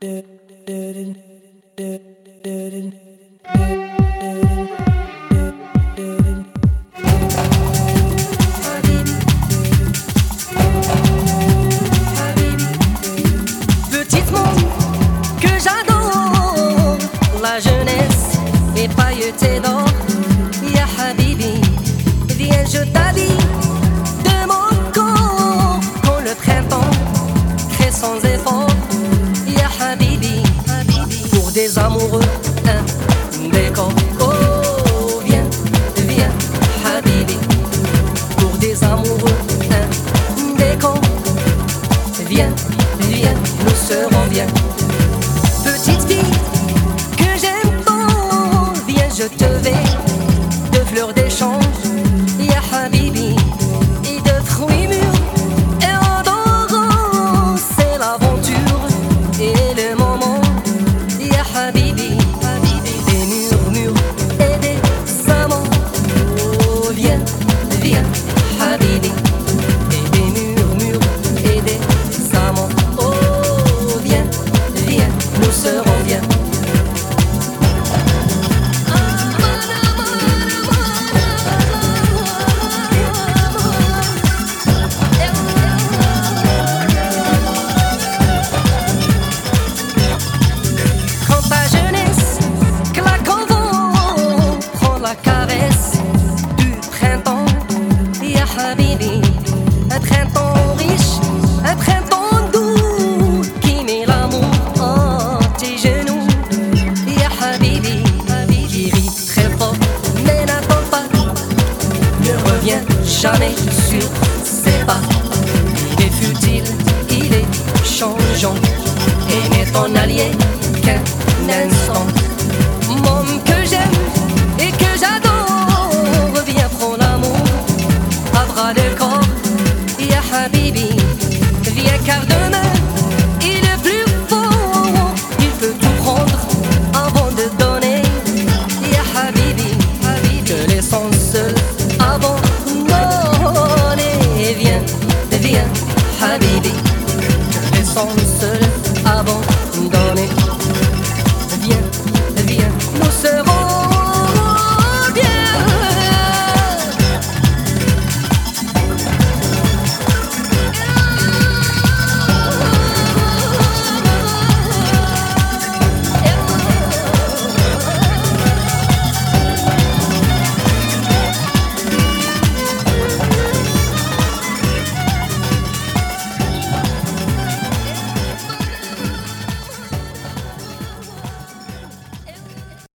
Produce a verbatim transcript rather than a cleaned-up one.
Petite monde que j'adore, la jeunesse est pailletée d'or. Ya Habibi, viens je t'habille de mon corps. Quand le printemps crée sans effort, Ya Habibi, pour des amoureux un décor. Oh viens, viens Habibi, pour des amoureux un décor. Viens, viens, nous serons bien. Petite fille que j'aime tant, viens je te vais de fleurs d'échange, Ya Habibi, et de fruits mûrs et odorants. C'est l'aventure et le moment, Ya Habibi, des murmures et des amants. Oh viens, viens Habibi, et des murmures et des amants. Oh viens, viens, nous serons bien. Quand ta jeunesse claque en vent, prends la caresse du printemps, Ya Habibi. Un printemps riche, un printemps doux, qui met l'amour entre tes genoux, Ya Habibi. Qui rit très fort, mais n'attends pas, ne reviens jamais sur ses pas. Il est futile, il est changeant, et n'est ton allié qu'un instant.